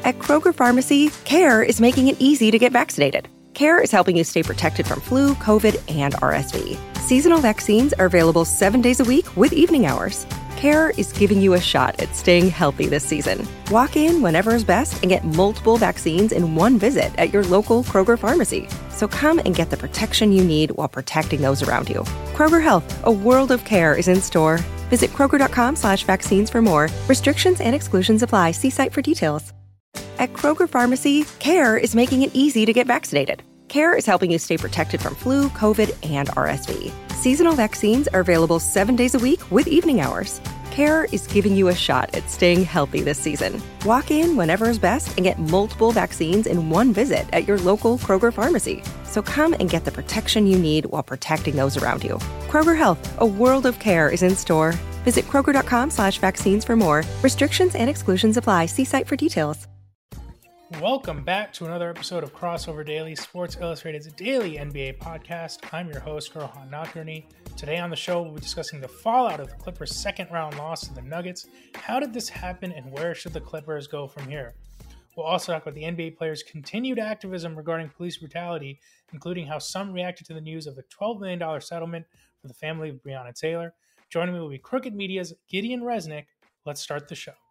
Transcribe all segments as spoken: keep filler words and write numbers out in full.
At Kroger Pharmacy, CARE is making it easy to get vaccinated. CARE is helping you stay protected from flu, COVID, and R S V. Seasonal vaccines are available seven days a week with evening hours. CARE is giving you a shot at staying healthy this season. Walk in whenever is best and get multiple vaccines in one visit at your local Kroger Pharmacy. So come and get the protection you need while protecting those around you. Kroger Health, a world of care is in store. Visit Kroger.com slash vaccines for more. Restrictions and exclusions apply. See site for details. At Kroger Pharmacy, CARE is making it easy to get vaccinated. CARE is helping you stay protected from flu, COVID, and R S V. Seasonal vaccines are available seven days a week with evening hours. CARE is giving you a shot at staying healthy this season. Walk in whenever is best and get multiple vaccines in one visit at your local Kroger Pharmacy. So come and get the protection you need while protecting those around you. Kroger Health, a world of care is in store. Visit Kroger.com slash vaccines for more. Restrictions and exclusions apply. See site for details. Welcome back to another episode of Crossover Daily, Sports Illustrated's daily N B A podcast. I'm your host, Rohan Nadkarni. Today on the show, we'll be discussing the fallout of the Clippers' second-round loss to the Nuggets. How did this happen, and where should the Clippers go from here? We'll also talk about the N B A players' continued activism regarding police brutality, including how some reacted to the news of the twelve million dollars settlement for the family of Breonna Taylor. Joining me will be Crooked Media's Gideon Resnick. Let's start the show.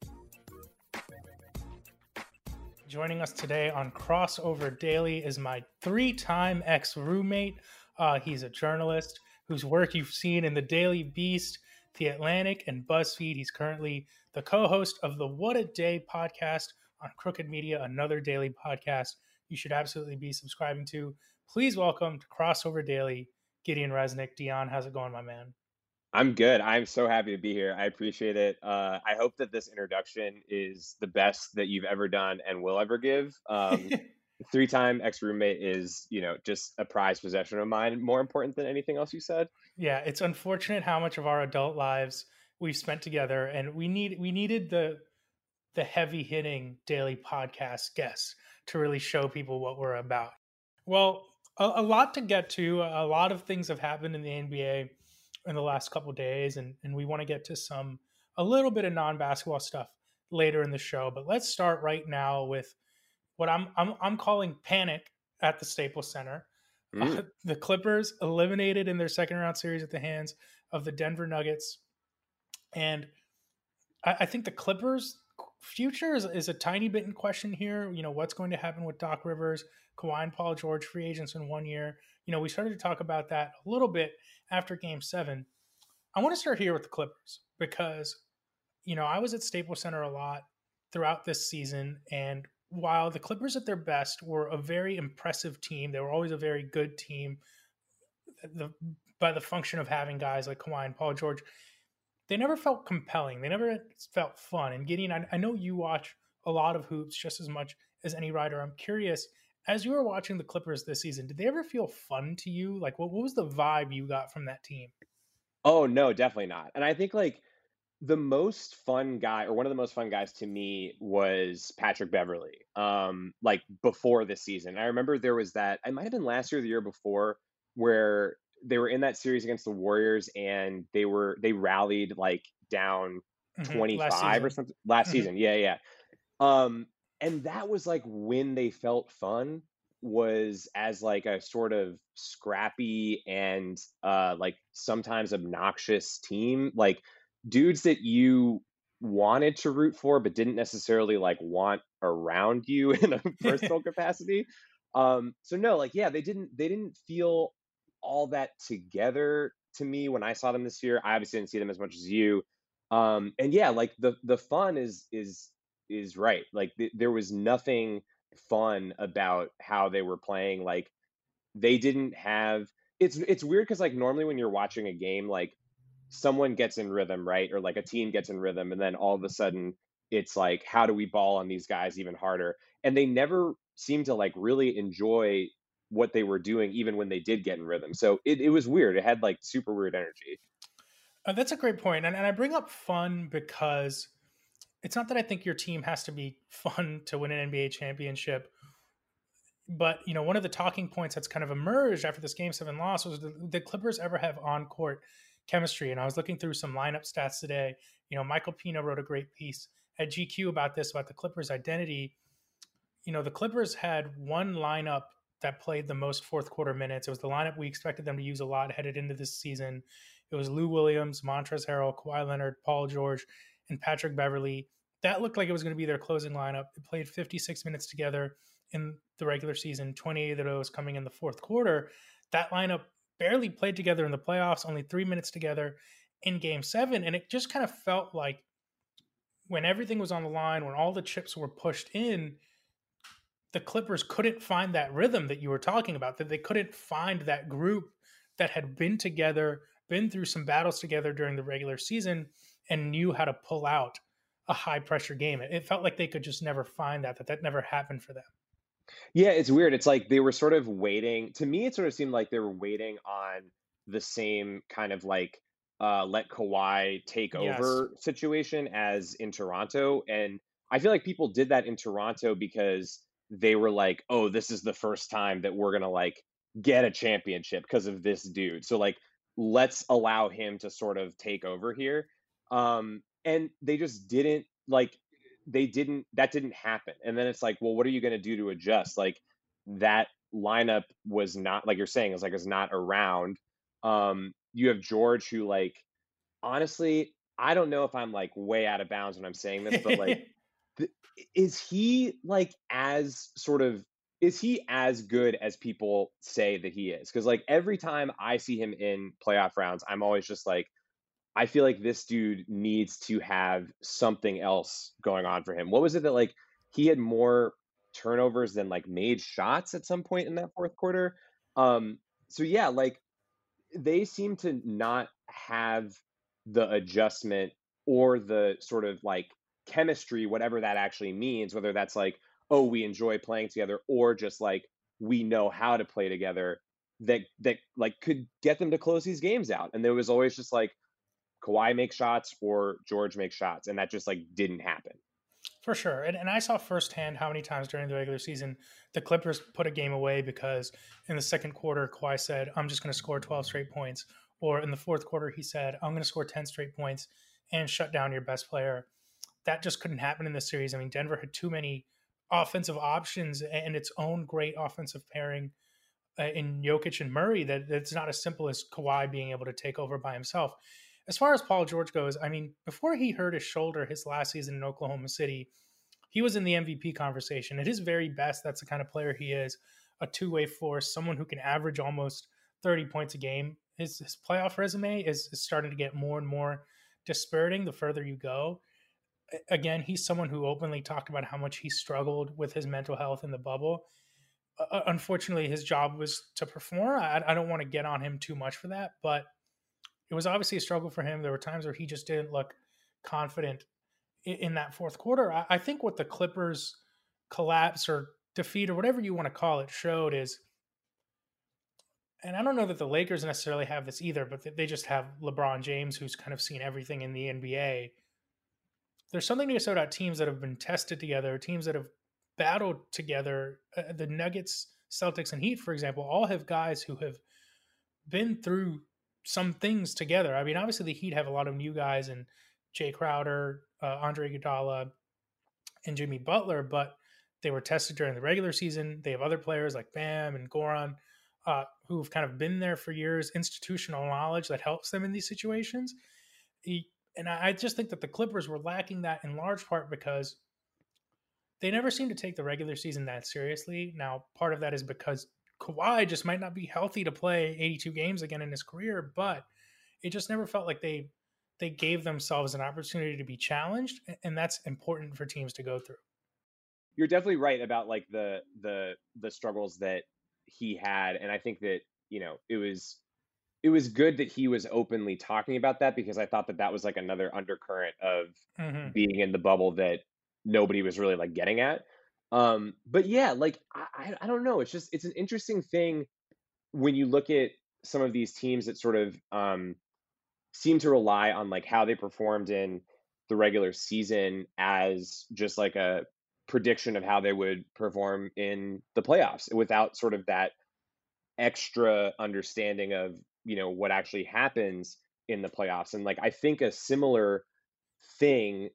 Joining us today on Crossover Daily is my three-time ex-roommate. Uh, he's a journalist whose work you've seen in the Daily Beast, The Atlantic, and BuzzFeed. He's currently the co-host of the What a Day podcast on Crooked Media, another daily podcast you should absolutely be subscribing to. Please welcome to Crossover Daily, Gideon Resnick. Dion, how's it going, my man? I'm good. I'm so happy to be here. I appreciate it. Uh, I hope that this introduction is the best that you've ever done and will ever give. Um, three-time ex-roommate is, you know, just a prized possession of mine, more important than anything else you said. Yeah, it's unfortunate how much of our adult lives we've spent together, and we need we needed the the heavy-hitting daily podcast guests to really show people what we're about. Well, a, a lot to get to. A lot of things have happened in the N B A in the last couple of days, and, and we want to get to some a little bit of non-basketball stuff later in the show. But let's start right now with what I'm I'm, I'm calling panic at the Staples Center. Mm. Uh, the Clippers eliminated in their second round series at the hands of the Denver Nuggets, and I, I think the Clippers' future is, is a tiny bit in question here. You know, what's going to happen with Doc Rivers, Kawhi and Paul George, free agents in one year. You know, we started to talk about that a little bit after game seven. I want to start here with the Clippers because, you know, I was at Staples Center a lot throughout this season. And while the Clippers at their best were a very impressive team, they were always a very good team the, by the function of having guys like Kawhi and Paul George, they never felt compelling. They never felt fun. And Gideon, I, I know you watch a lot of hoops just as much as any writer. I'm curious, as you were watching the Clippers this season, did they ever feel fun to you? Like, what, what was the vibe you got from that team? Oh, no, definitely not. And I think, like, the most fun guy, or one of the most fun guys to me, was Patrick Beverley, um, like, before this season. I remember there was that, it might have been last year or the year before, where they were in that series against the Warriors, and they were, they rallied, like, down mm-hmm. twenty-five or something. Last mm-hmm. season, yeah, yeah. Um, and that was like when they felt fun, was as like a sort of scrappy and uh like sometimes obnoxious team, like dudes that you wanted to root for but didn't necessarily like want around you in a personal capacity. Um so no, like yeah, they didn't they didn't feel all that together to me when I saw them this year. I obviously didn't see them as much as you. Um and yeah, like the the fun is is is right. Like th- there was nothing fun about how they were playing. Like they didn't have, it's it's weird because like normally when you're watching a game, like someone gets in rhythm, right? Or like a team gets in rhythm, and then all of a sudden it's like, how do we ball on these guys even harder? And they never seemed to like really enjoy what they were doing, even when they did get in rhythm. So it, it was weird. It had like super weird energy. Uh, that's a great point. And, and I bring up fun because it's not that I think your team has to be fun to win an N B A championship, but you know, one of the talking points that's kind of emerged after this game seven loss was the, the Clippers ever have on-court chemistry. And I was looking through some lineup stats today. You know, Michael Pina wrote a great piece at G Q about this, about the Clippers' identity. You know, the Clippers had one lineup that played the most fourth quarter minutes. It was the lineup we expected them to use a lot headed into this season. It was Lou Williams, Montrezl Harrell, Kawhi Leonard, Paul George, and Patrick Beverley. That looked like it was going to be their closing lineup. It played fifty-six minutes together in the regular season, twenty-eight of those coming in the fourth quarter. That lineup barely played together in the playoffs, only three minutes together in game seven. And it just kind of felt like when everything was on the line, when all the chips were pushed in, the Clippers couldn't find that rhythm that you were talking about, that they couldn't find that group that had been together, been through some battles together during the regular season and knew how to pull out a high pressure game. It felt like they could just never find that, that that never happened for them. Yeah, it's weird. It's like they were sort of waiting. To me, it sort of seemed like they were waiting on the same kind of like uh, let Kawhi take Yes. over situation as in Toronto. And I feel like people did that in Toronto because they were like, oh, this is the first time that we're going to like get a championship because of this dude. So like, let's allow him to sort of take over here. Um, and they just didn't like, they didn't, that didn't happen. And then it's like, well, what are you going to do to adjust? Like that lineup was not, like you're saying, is like, is not around. Um, you have George who like, honestly, I don't know if I'm like way out of bounds when I'm saying this, but like, th- is he like as sort of, is he as good as people say that he is? Because like every time I see him in playoff rounds, I'm always just like, I feel like this dude needs to have something else going on for him. What was it that like he had more turnovers than like made shots at some point in that fourth quarter? Um, so yeah, like they seem to not have the adjustment or the sort of like chemistry, whatever that actually means, whether that's like, oh, we enjoy playing together, or just like we know how to play together, that that like could get them to close these games out. And there was always just like Kawhi makes shots or George makes shots, and that just like didn't happen. For sure. And, and I saw firsthand how many times during the regular season the Clippers put a game away because in the second quarter, Kawhi said, I'm just going to score twelve straight points. Or in the fourth quarter, he said, I'm going to score ten straight points and shut down your best player. That just couldn't happen in this series. I mean, Denver had too many offensive options and its own great offensive pairing uh, in Jokic and Murray that it's not as simple as Kawhi being able to take over by himself. As far as Paul George goes, I mean, before he hurt his shoulder his last season in Oklahoma City, he was in the M V P conversation. At his very best, that's the kind of player he is, a two-way force, someone who can average almost thirty points a game. His, his playoff resume is, is starting to get more and more dispiriting the further you go. Again, he's someone who openly talked about how much he struggled with his mental health in the bubble. Uh, unfortunately, his job was to perform. I, I don't want to get on him too much for that, but it was obviously a struggle for him. There were times where he just didn't look confident in, in that fourth quarter. I, I think what the Clippers collapse or defeat or whatever you want to call it showed is, and I don't know that the Lakers necessarily have this either, but they just have LeBron James, who's kind of seen everything in the N B A. There's something to be said about teams that have been tested together, teams that have battled together. Uh, the Nuggets, Celtics, and Heat, for example, all have guys who have been through some things together. I mean, obviously the Heat have a lot of new guys and Jay Crowder, uh, Andre Iguodala, and Jimmy Butler, but they were tested during the regular season. They have other players like Bam and Goran uh, who've kind of been there for years, institutional knowledge that helps them in these situations. He, and I just think that the Clippers were lacking that in large part because they never seem to take the regular season that seriously. Now, part of that is because Kawhi just might not be healthy to play eighty-two games again in his career, but it just never felt like they they gave themselves an opportunity to be challenged, and that's important for teams to go through. You're definitely right about like the the the struggles that he had, and I think that, you know, it was it was good that he was openly talking about that, because I thought that that was like another undercurrent of Mm-hmm. being in the bubble that nobody was really like getting at. Um, but yeah, like I, I don't know. It's just it's an interesting thing when you look at some of these teams that sort of um, seem to rely on like how they performed in the regular season as just like a prediction of how they would perform in the playoffs, without sort of that extra understanding of, you know, what actually happens in the playoffs. And like I think a similar thing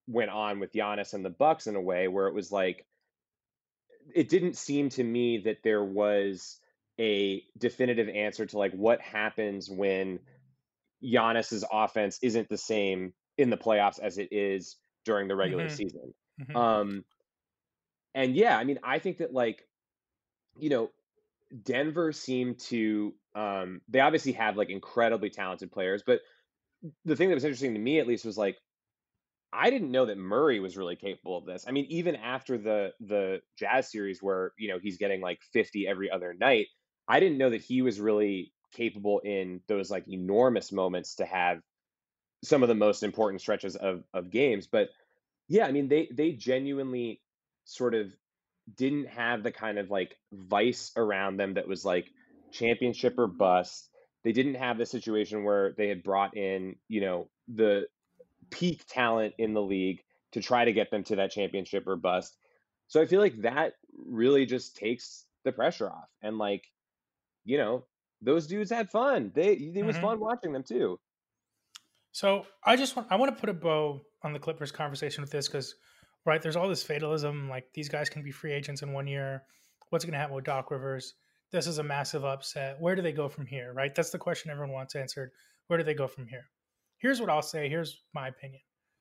went on with Giannis and the Bucks in a way where it was like it didn't seem to me that there was a definitive answer to like what happens when Giannis's offense isn't the same in the playoffs as it is during the regular Hmm. season. Hmm. Um, and yeah, I mean, I think that like, you know, Denver seemed to um they obviously have like incredibly talented players, but the thing that was interesting to me at least was like I didn't know that Murray was really capable of this. I mean, even after the the Jazz series where, you know, he's getting like fifty every other night, I didn't know that he was really capable in those like enormous moments to have some of the most important stretches of of games. But yeah, I mean, they they genuinely sort of didn't have the kind of like vice around them that was like championship or bust. They didn't have the situation where they had brought in, you know, the peak talent in the league to try to get them to that championship or bust. So I feel like that really just takes the pressure off. And like, you know, those dudes had fun. They it was Hmm. fun watching them too. So I just want I want to put a bow on the Clippers conversation with this because, right, there's all this fatalism. Like these guys can be free agents in one year. What's going to happen with Doc Rivers? This is a massive upset. Where do they go from here? Right, that's the question everyone wants answered. Where do they go from here? Here's what I'll say. Here's my opinion.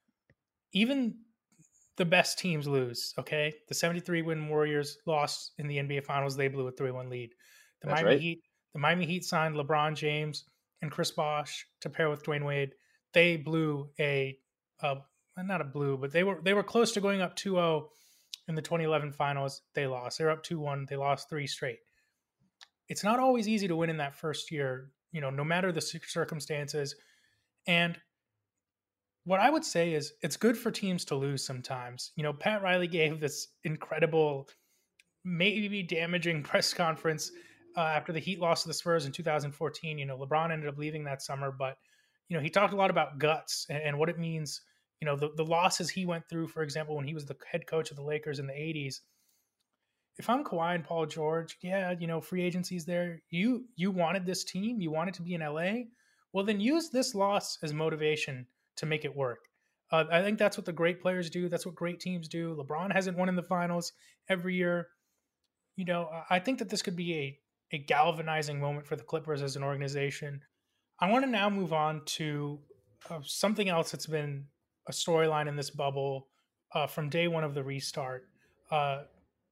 Even the best teams lose. Okay, the seventy-three win Warriors lost in the N B A Finals. They blew a three one lead. The That's Miami right. Heat, the Miami Heat signed LeBron James and Chris Bosh to pair with Dwayne Wade. They blew a, a not a blue, but they were they were close to going up two zero in the twenty eleven Finals. They lost. They were up two one. They lost three straight. It's not always easy to win in that first year. You know, no matter the circumstances. And what I would say is it's good for teams to lose sometimes. You know, Pat Riley gave this incredible, maybe damaging press conference uh, after the Heat lost to the Spurs in two thousand fourteen. You know, LeBron ended up leaving that summer, but, you know, he talked a lot about guts and, and what it means. You know, the, the losses he went through, for example, when he was the head coach of the Lakers in the eighties. If I'm Kawhi and Paul George, yeah, you know, free agency's there. You you wanted this team, you wanted to be in L A. Well, then use this loss as motivation to make it work. Uh, I think that's what the great players do. That's what great teams do. LeBron hasn't won in the finals every year. You know, I think that this could be a a galvanizing moment for the Clippers as an organization. I want to now move on to uh, something else that's been a storyline in this bubble uh, from day one of the restart. Uh,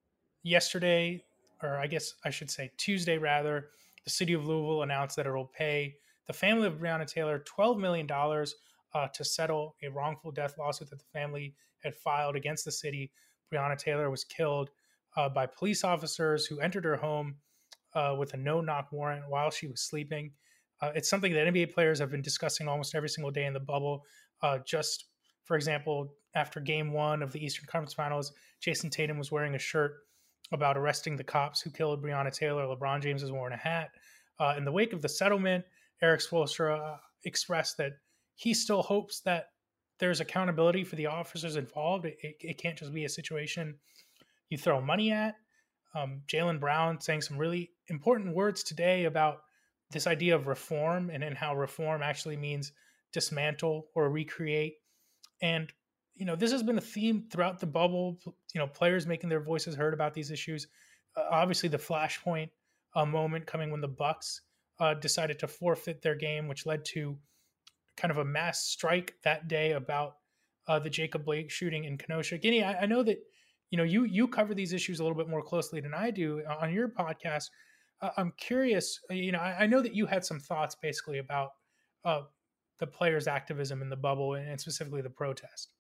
yesterday, or I guess I should say Tuesday rather, the city of Louisville announced that it will pay the family of Breonna Taylor twelve million dollars uh, to settle a wrongful death lawsuit that the family had filed against the city. Breonna Taylor was killed uh, by police officers who entered her home uh, with a no-knock warrant while she was sleeping. Uh, it's something that N B A players have been discussing almost every single day in the bubble. Uh, just, for example, after game one of the Eastern Conference Finals, Jason Tatum was wearing a shirt about arresting the cops who killed Breonna Taylor. LeBron James was wearing a hat. Uh, in the wake of the settlement, Eric Spoelstra uh, expressed that he still hopes that there's accountability for the officers involved. It, it, it can't just be a situation you throw money at. Um, Jaylen Brown saying some really important words today about this idea of reform and, and how reform actually means dismantle or recreate. And, you know, this has been a theme throughout the bubble, you know, players making their voices heard about these issues. Uh, obviously, the flashpoint uh, moment coming when the Bucks uh, decided to forfeit their game, which led to kind of a mass strike that day about uh, the Jacob Blake shooting in Kenosha. Guinea, I, I know that, you know, you you cover these issues a little bit more closely than I do on your podcast. Uh, I'm curious, you know, I, I know that you had some thoughts basically about uh, the players' activism in the bubble and specifically the protest.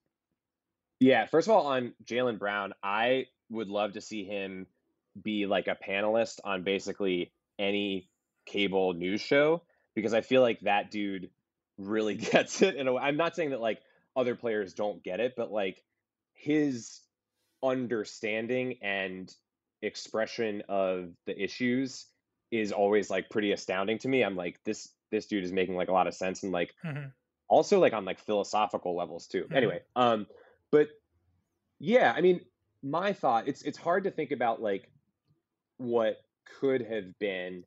Yeah, first of all, on Jaylen Brown, I would love to see him be like a panelist on basically any cable news show because I feel like that dude really gets it. In a way, I'm not saying that like other players don't get it, but like his understanding and expression of the issues is always like pretty astounding to me. I'm like this this dude is making like a lot of sense and like Mm-hmm. also like on like philosophical levels too. Mm-hmm. Anyway, um but yeah, I mean, my thought, it's it's hard to think about like what could have been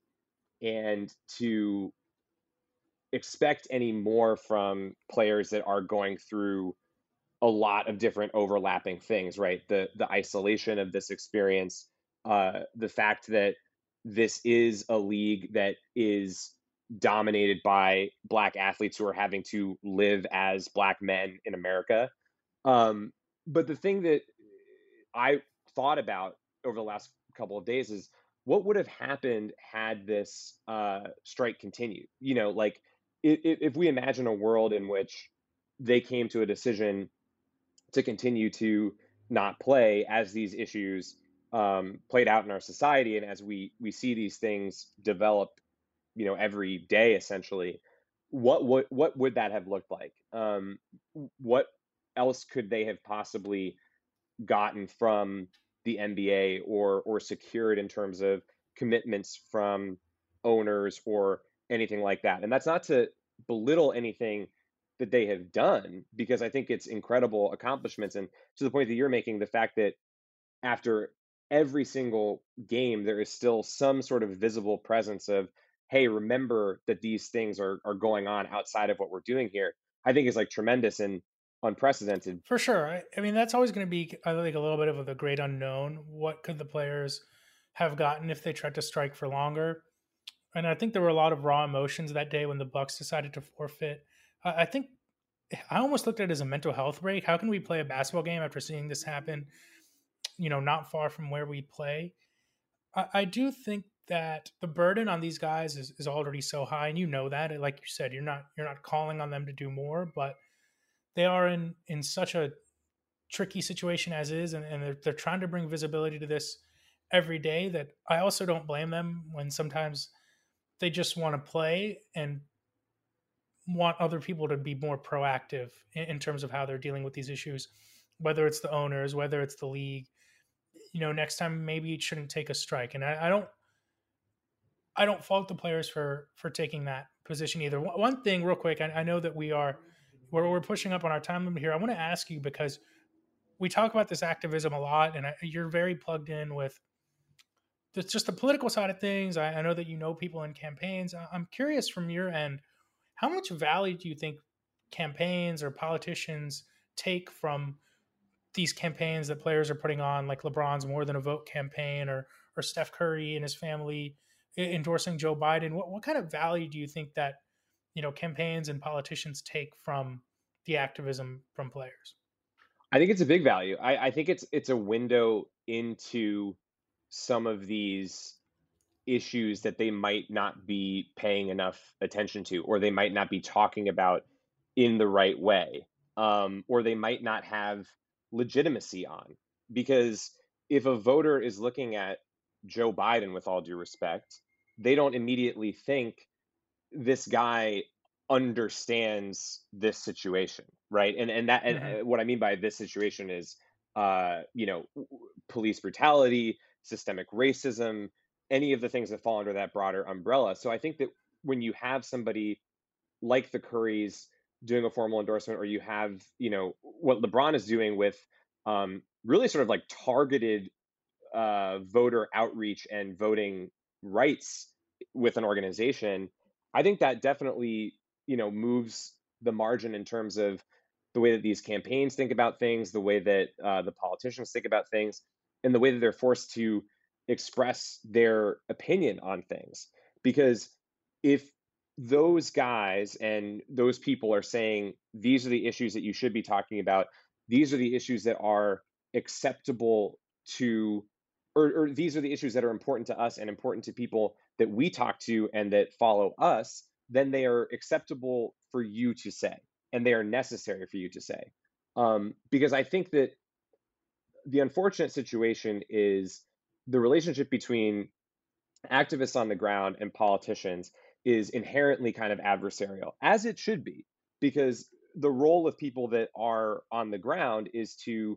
and to expect any more from players that are going through a lot of different overlapping things, right? The the isolation of this experience, uh, the fact that this is a league that is dominated by Black athletes who are having to live as Black men in America. Um, but the thing that I thought about over the last couple of days is what would have happened had this uh, strike continued? You know, like if, if we imagine a world in which they came to a decision to continue to not play as these issues um, played out in our society, and as we we see these things develop, you know, every day essentially, what what what would that have looked like? Um, what else could they have possibly gotten from the N B A or or secured in terms of commitments from owners or anything like that? And that's not to belittle anything that they have done, because I think it's incredible accomplishments. And to the point that you're making, the fact that after every single game, there is still some sort of visible presence of, hey, remember that these things are are going on outside of what we're doing here, I think is like tremendous and unprecedented. For sure. I, I mean, that's always going to be, I think, a little bit of the great unknown. What could the players have gotten if they tried to strike for longer? And I think there were a lot of raw emotions that day when the Bucks decided to forfeit. I, I think I almost looked at it as a mental health break. How can we play a basketball game after seeing this happen, you know, not far from where we play? I, I do think that the burden on these guys is, is already so high, and you know that. Like you said, you're not you're not calling on them to do more, but they are in in such a tricky situation as is, and, and they're, they're trying to bring visibility to this every day, that I also don't blame them when sometimes they just want to play and want other people to be more proactive in, in terms of how they're dealing with these issues, whether it's the owners, whether it's the league. You know, next time maybe it shouldn't take a strike. And I, I don't I don't fault the players for for taking that position either. One, one thing real quick, I, I know that we are we're, we're pushing up on our time limit here. I want to ask you, because we talk about this activism a lot, and I, you're very plugged in with the, just the political side of things. I, I know that you know people in campaigns. I, I'm curious from your end, how much value do you think campaigns or politicians take from these campaigns that players are putting on, like LeBron's More Than a Vote campaign, or or Steph Curry and his family endorsing Joe Biden? What what kind of value do you think that, you know, campaigns and politicians take from the activism from players? I think it's a big value. I, I think it's it's a window into some of these issues that they might not be paying enough attention to, or they might not be talking about in the right way, um, or they might not have legitimacy on. Because if a voter is looking at Joe Biden, with all due respect, they don't immediately think this guy understands this situation, right? And and that and Mm-hmm. what I mean by this situation is, uh, you know, police brutality, systemic racism, any of the things that fall under that broader umbrella. So I think that when you have somebody like the Currys doing a formal endorsement, or you have, you know, what LeBron is doing with um, really sort of like targeted uh, voter outreach and voting rights with an organization, I think that definitely, you know, moves the margin in terms of the way that these campaigns think about things, the way that uh, the politicians think about things, and the way that they're forced to express their opinion on things. Because if those guys and those people are saying, these are the issues that you should be talking about, these are the issues that are acceptable to, or, or these are the issues that are important to us and important to people that we talk to and that follow us, then they are acceptable for you to say, and they are necessary for you to say. Um, because I think that the unfortunate situation is the relationship between activists on the ground and politicians is inherently kind of adversarial, as it should be, because the role of people that are on the ground is to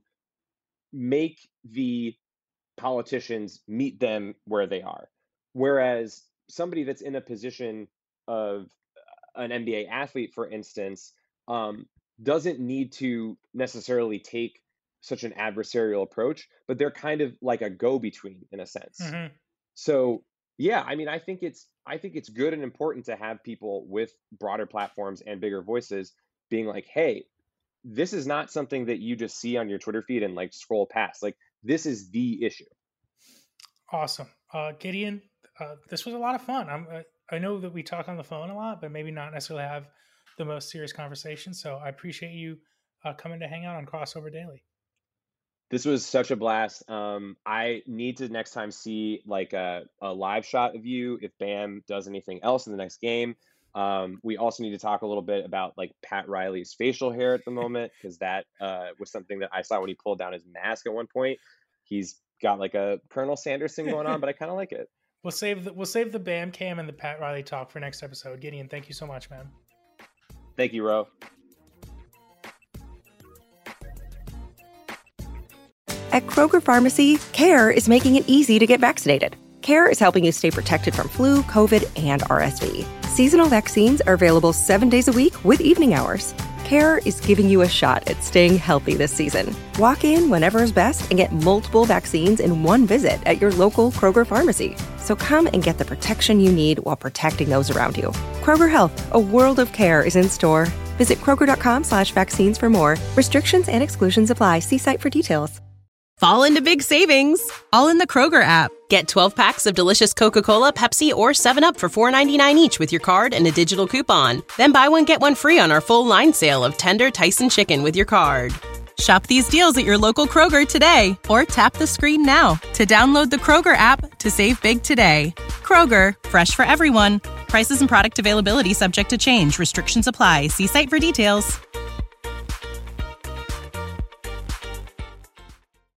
make the politicians meet them where they are. Whereas somebody that's in a position of an N B A athlete, for instance, um, doesn't need to necessarily take such an adversarial approach, but they're kind of like a go-between in a sense. Mm-hmm. So yeah, I mean, I think it's I think it's good and important to have people with broader platforms and bigger voices being like, hey, this is not something that you just see on your Twitter feed and like scroll past. Like, this is the issue. Awesome. Uh, Gideon, uh, this was a lot of fun. I'm, uh, I know that we talk on the phone a lot, but maybe not necessarily have the most serious conversation. So I appreciate you uh, coming to hang out on Crossover Daily. This was such a blast. Um, I need to next time see like a, a live shot of you if Bam does anything else in the next game. Um, we also need to talk a little bit about like Pat Riley's facial hair at the moment, because that uh, was something that I saw when he pulled down his mask at one point. He's got like a Colonel Sanderson going on, but I kind of like it. We'll save the we'll save the Bam Cam and the Pat Riley talk for next episode. Gideon, thank you so much, man. Thank you, Ro. At Kroger Pharmacy, CARE is making it easy to get vaccinated. CARE is helping you stay protected from flu, COVID, and R S V. Seasonal vaccines are available seven days a week with evening hours. CARE is giving you a shot at staying healthy this season. Walk in whenever is best and get multiple vaccines in one visit at your local Kroger Pharmacy. So come and get the protection you need while protecting those around you. Kroger Health, a world of care, is in store. Visit Kroger.com slash vaccines for more. Restrictions and exclusions apply. See site for details. Fall into big savings, all in the Kroger app. Get twelve packs of delicious Coca-Cola, Pepsi, or seven up for four ninety-nine each with your card and a digital coupon. Then buy one, get one free on our full line sale of tender Tyson chicken with your card. Shop these deals at your local Kroger today, or tap the screen now to download the Kroger app to save big today. Kroger, fresh for everyone. Prices and product availability subject to change. Restrictions apply. See site for details.